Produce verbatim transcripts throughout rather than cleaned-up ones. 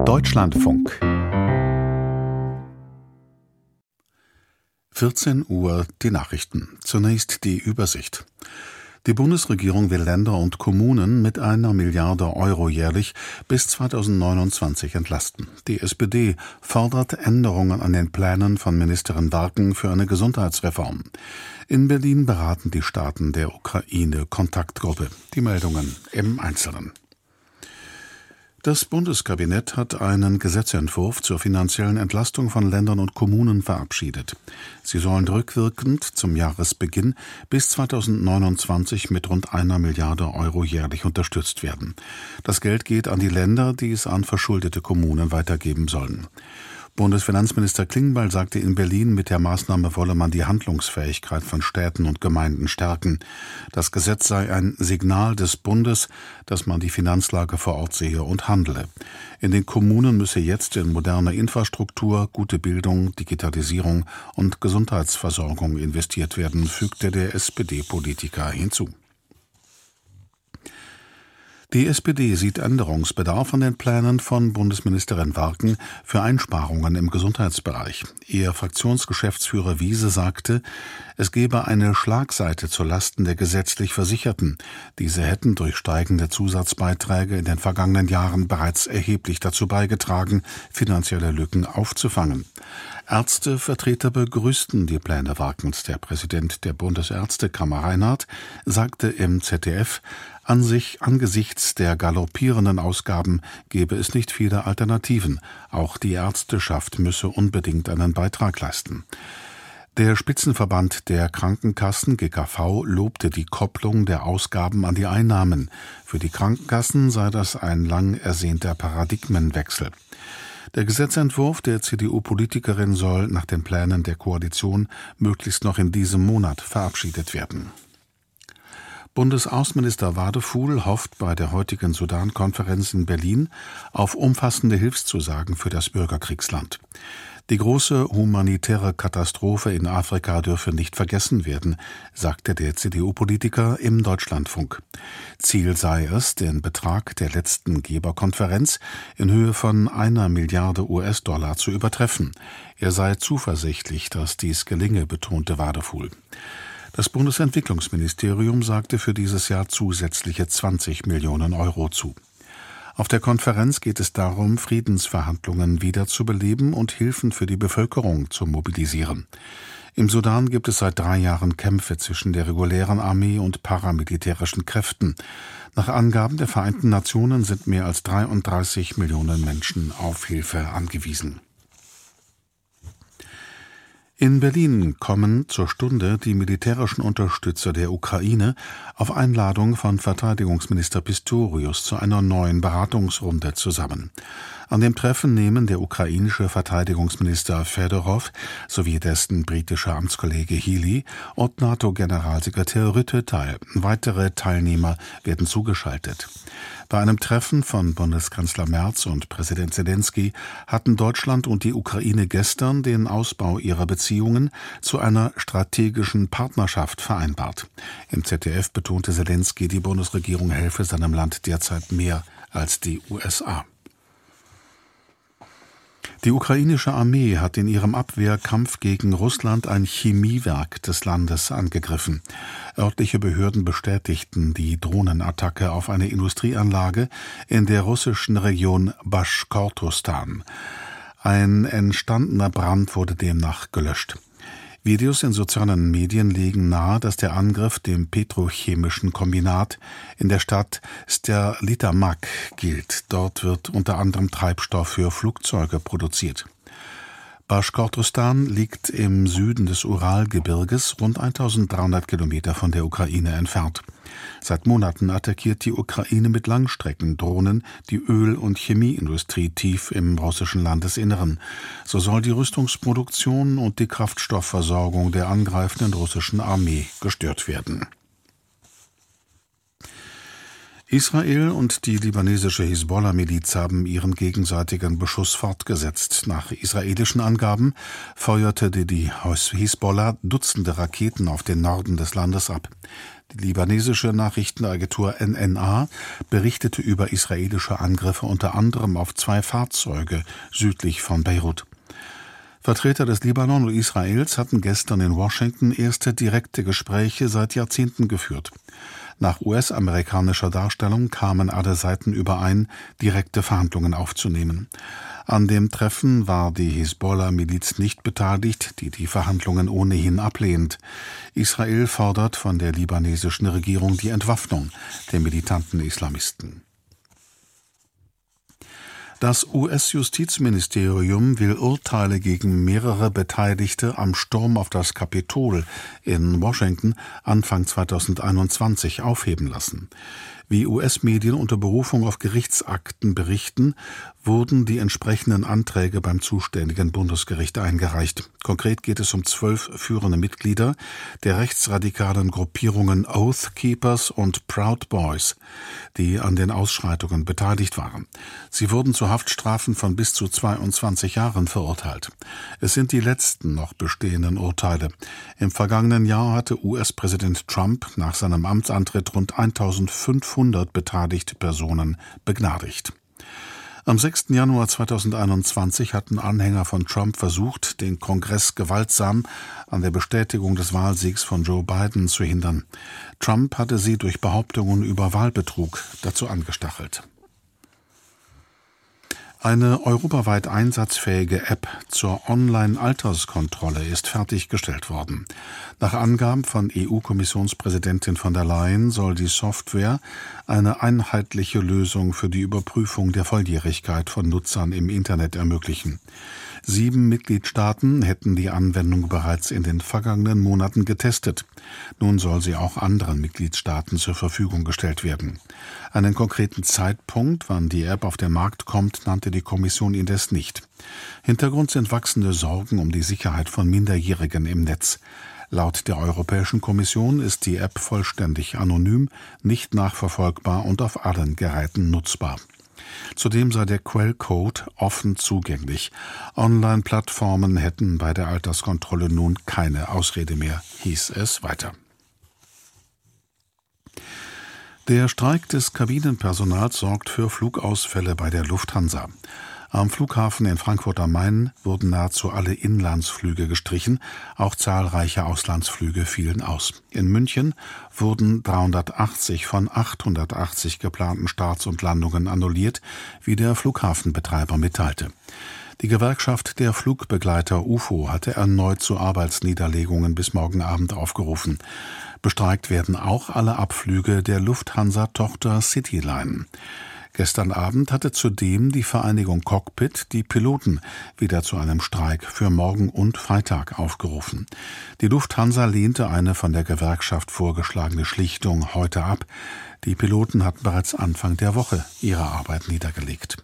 Deutschlandfunk. vierzehn Uhr die Nachrichten. Zunächst die Übersicht. Die Bundesregierung will Länder und Kommunen mit einer Milliarde Euro jährlich bis zweitausendneunundzwanzig entlasten. Die S P D fordert Änderungen an den Plänen von Ministerin Warken für eine Gesundheitsreform. In Berlin beraten die Staaten der Ukraine-Kontaktgruppe. Die Meldungen im Einzelnen. Das Bundeskabinett hat einen Gesetzentwurf zur finanziellen Entlastung von Ländern und Kommunen verabschiedet. Sie sollen rückwirkend zum Jahresbeginn bis zweitausendneunundzwanzig mit rund einer Milliarde Euro jährlich unterstützt werden. Das Geld geht an die Länder, die es an verschuldete Kommunen weitergeben sollen. Bundesfinanzminister Klingbeil sagte in Berlin, mit der Maßnahme wolle man die Handlungsfähigkeit von Städten und Gemeinden stärken. Das Gesetz sei ein Signal des Bundes, dass man die Finanzlage vor Ort sehe und handle. In den Kommunen müsse jetzt in moderne Infrastruktur, gute Bildung, Digitalisierung und Gesundheitsversorgung investiert werden, fügte der S P D-Politiker hinzu. Die S P D sieht Änderungsbedarf an den Plänen von Bundesministerin Warken für Einsparungen im Gesundheitsbereich. Ihr Fraktionsgeschäftsführer Wiese sagte, es gebe eine Schlagseite zu Lasten der gesetzlich Versicherten. Diese hätten durch steigende Zusatzbeiträge in den vergangenen Jahren bereits erheblich dazu beigetragen, finanzielle Lücken aufzufangen. Ärztevertreter begrüßten die Pläne Warkens. Der Präsident der Bundesärztekammer Reinhardt sagte im Z D F, an sich angesichts der galoppierenden Ausgaben gebe es nicht viele Alternativen. Auch die Ärzteschaft müsse unbedingt einen Beitrag leisten. Der Spitzenverband der Krankenkassen G K V lobte die Kopplung der Ausgaben an die Einnahmen. Für die Krankenkassen sei das ein lang ersehnter Paradigmenwechsel. Der Gesetzentwurf der C D U-Politikerin soll nach den Plänen der Koalition möglichst noch in diesem Monat verabschiedet werden. Bundesaußenminister Wadefuhl hofft bei der heutigen Sudan-Konferenz in Berlin auf umfassende Hilfszusagen für das Bürgerkriegsland. Die große humanitäre Katastrophe in Afrika dürfe nicht vergessen werden, sagte der C D U-Politiker im Deutschlandfunk. Ziel sei es, den Betrag der letzten Geberkonferenz in Höhe von einer Milliarde U S-Dollar zu übertreffen. Er sei zuversichtlich, dass dies gelinge, betonte Wadefuhl. Das Bundesentwicklungsministerium sagte für dieses Jahr zusätzliche zwanzig Millionen Euro zu. Auf der Konferenz geht es darum, Friedensverhandlungen wiederzubeleben und Hilfen für die Bevölkerung zu mobilisieren. Im Sudan gibt es seit drei Jahren Kämpfe zwischen der regulären Armee und paramilitärischen Kräften. Nach Angaben der Vereinten Nationen sind mehr als dreiunddreißig Millionen Menschen auf Hilfe angewiesen. In Berlin kommen zur Stunde die militärischen Unterstützer der Ukraine auf Einladung von Verteidigungsminister Pistorius zu einer neuen Beratungsrunde zusammen. An dem Treffen nehmen der ukrainische Verteidigungsminister Fedorov sowie dessen britischer Amtskollege Healey und NATO-Generalsekretär Rutte teil. Weitere Teilnehmer werden zugeschaltet. Bei einem Treffen von Bundeskanzler Merz und Präsident Zelensky hatten Deutschland und die Ukraine gestern den Ausbau ihrer Beziehungen zu einer strategischen Partnerschaft vereinbart. Im Z D F betonte Zelensky, die Bundesregierung helfe seinem Land derzeit mehr als die U S A. Die ukrainische Armee hat in ihrem Abwehrkampf gegen Russland ein Chemiewerk des Landes angegriffen. Örtliche Behörden bestätigten die Drohnenattacke auf eine Industrieanlage in der russischen Region Baschkortostan. Ein entstandener Brand wurde demnach gelöscht. Videos in sozialen Medien legen nahe, dass der Angriff dem petrochemischen Kombinat in der Stadt Sterlitamak gilt. Dort wird unter anderem Treibstoff für Flugzeuge produziert. Baschkortostan liegt im Süden des Uralgebirges, rund eintausenddreihundert Kilometer von der Ukraine entfernt. Seit Monaten attackiert die Ukraine mit Langstreckendrohnen die Öl- und Chemieindustrie tief im russischen Landesinneren. So soll die Rüstungsproduktion und die Kraftstoffversorgung der angreifenden russischen Armee gestört werden. Israel und die libanesische Hisbollah-Miliz haben ihren gegenseitigen Beschuss fortgesetzt. Nach israelischen Angaben feuerte die Hisbollah Dutzende Raketen auf den Norden des Landes ab. Die libanesische Nachrichtenagentur N N A berichtete über israelische Angriffe unter anderem auf zwei Fahrzeuge südlich von Beirut. Vertreter des Libanon und Israels hatten gestern in Washington erste direkte Gespräche seit Jahrzehnten geführt. Nach U S-amerikanischer Darstellung kamen alle Seiten überein, direkte Verhandlungen aufzunehmen. An dem Treffen war die Hisbollah-Miliz nicht beteiligt, die die Verhandlungen ohnehin ablehnt. Israel fordert von der libanesischen Regierung die Entwaffnung der militanten Islamisten. Das U S-Justizministerium will Urteile gegen mehrere Beteiligte am Sturm auf das Kapitol in Washington Anfang zweitausendeinundzwanzig aufheben lassen. Wie U S-Medien unter Berufung auf Gerichtsakten berichten, wurden die entsprechenden Anträge beim zuständigen Bundesgericht eingereicht. Konkret geht es um zwölf führende Mitglieder der rechtsradikalen Gruppierungen Oath Keepers und Proud Boys, die an den Ausschreitungen beteiligt waren. Sie wurden zu Haftstrafen von bis zu zweiundzwanzig Jahren verurteilt. Es sind die letzten noch bestehenden Urteile. Im vergangenen Jahr hatte U S-Präsident Trump nach seinem Amtsantritt rund eintausendfünfhundert beteiligte Personen begnadigt. Am sechsten Januar zweitausendeinundzwanzig hatten Anhänger von Trump versucht, den Kongress gewaltsam an der Bestätigung des Wahlsiegs von Joe Biden zu hindern. Trump hatte sie durch Behauptungen über Wahlbetrug dazu angestachelt. Eine europaweit einsatzfähige App zur Online-Alterskontrolle ist fertiggestellt worden. Nach Angaben von E U-Kommissionspräsidentin von der Leyen soll die Software eine einheitliche Lösung für die Überprüfung der Volljährigkeit von Nutzern im Internet ermöglichen. Sieben Mitgliedstaaten hätten die Anwendung bereits in den vergangenen Monaten getestet. Nun soll sie auch anderen Mitgliedstaaten zur Verfügung gestellt werden. Einen konkreten Zeitpunkt, wann die App auf den Markt kommt, nannte die Kommission indes nicht. Hintergrund sind wachsende Sorgen um die Sicherheit von Minderjährigen im Netz. Laut der Europäischen Kommission ist die App vollständig anonym, nicht nachverfolgbar und auf allen Geräten nutzbar. Zudem sei der Quellcode offen zugänglich. Online-Plattformen hätten bei der Alterskontrolle nun keine Ausrede mehr, hieß es weiter. Der Streik des Kabinenpersonals sorgt für Flugausfälle bei der Lufthansa. Am Flughafen in Frankfurt am Main wurden nahezu alle Inlandsflüge gestrichen, auch zahlreiche Auslandsflüge fielen aus. In München wurden dreihundertachtzig von achthundertachtzig geplanten Starts und Landungen annulliert, wie der Flughafenbetreiber mitteilte. Die Gewerkschaft der Flugbegleiter U F O hatte erneut zu Arbeitsniederlegungen bis morgen Abend aufgerufen. Bestreikt werden auch alle Abflüge der Lufthansa-Tochter Cityline. Gestern Abend hatte zudem die Vereinigung Cockpit die Piloten wieder zu einem Streik für morgen und Freitag aufgerufen. Die Lufthansa lehnte eine von der Gewerkschaft vorgeschlagene Schlichtung heute ab. Die Piloten hatten bereits Anfang der Woche ihre Arbeit niedergelegt.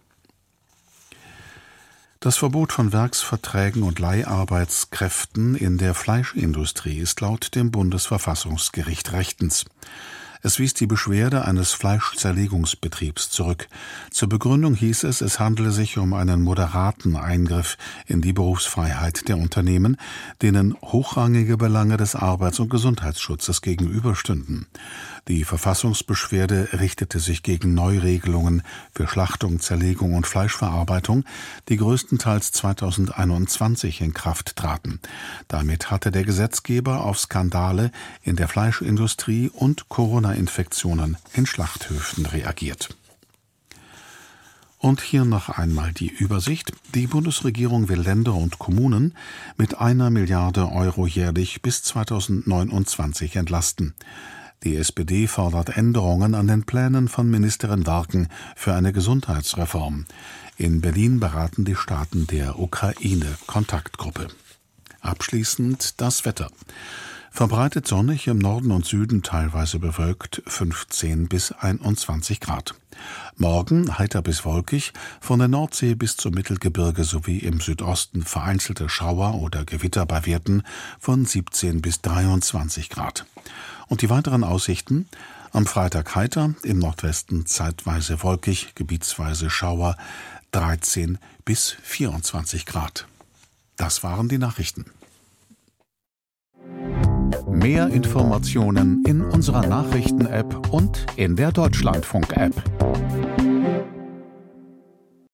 Das Verbot von Werksverträgen und Leiharbeitskräften in der Fleischindustrie ist laut dem Bundesverfassungsgericht rechtens. Es wies die Beschwerde eines Fleischzerlegungsbetriebs zurück. Zur Begründung hieß es, es handele sich um einen moderaten Eingriff in die Berufsfreiheit der Unternehmen, denen hochrangige Belange des Arbeits- und Gesundheitsschutzes gegenüberstünden. Die Verfassungsbeschwerde richtete sich gegen Neuregelungen für Schlachtung, Zerlegung und Fleischverarbeitung, die größtenteils zweitausendeinundzwanzig in Kraft traten. Damit hatte der Gesetzgeber auf Skandale in der Fleischindustrie und Corona-Infektionen in Schlachthöfen reagiert. Und hier noch einmal die Übersicht. Die Bundesregierung will Länder und Kommunen mit einer Milliarde Euro jährlich bis zweitausendneunundzwanzig entlasten. Die S P D fordert Änderungen an den Plänen von Ministerin Warken für eine Gesundheitsreform. In Berlin beraten die Staaten der Ukraine-Kontaktgruppe. Abschließend das Wetter. Verbreitet sonnig, im Norden und Süden teilweise bewölkt, fünfzehn bis einundzwanzig Grad. Morgen heiter bis wolkig, von der Nordsee bis zum Mittelgebirge sowie im Südosten vereinzelte Schauer oder Gewitter bei Werten von siebzehn bis dreiundzwanzig Grad. Und die weiteren Aussichten: Am Freitag heiter, im Nordwesten zeitweise wolkig, gebietsweise Schauer, dreizehn bis vierundzwanzig Grad. Das waren die Nachrichten. Mehr Informationen in unserer Nachrichten-App und in der Deutschlandfunk-App.